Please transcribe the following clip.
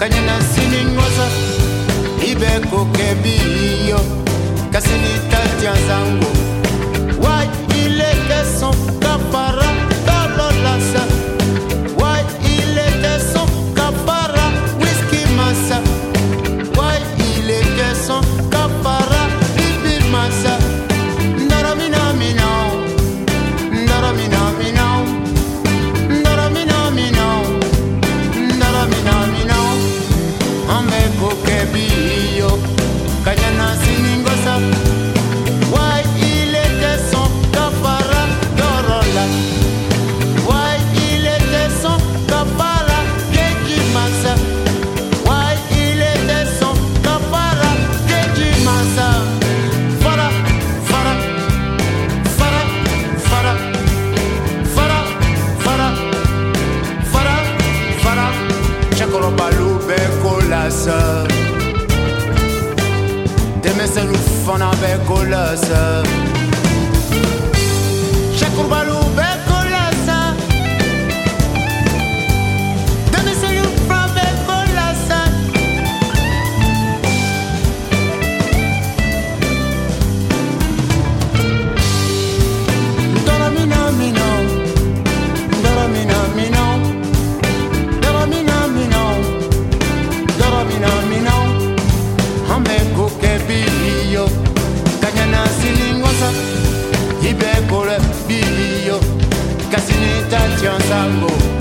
kanyana siningosa ibeko kebiyo kasini tatia zango why il était son capara dololasa why il était son capara whisky massa why il était son capara bibi massa ndaramina mina ndaramina mina ndaramina mina ndaramina mina ambeko kebiyo kanyana siningosa why il était son capara dorola why il était son capara keji massa why il était son capara keji massa fara fara fara fara fara fara fara fara chakoro balu bekolasa Demese nous font avec colassa Chakoro balu bekolasa Demese nous font avec colassa Doramina mino Doramina mino Doramina mino Doramina mino Ambeko kebiyo kanyana siningosa ibeko le biyo kasini tatia zango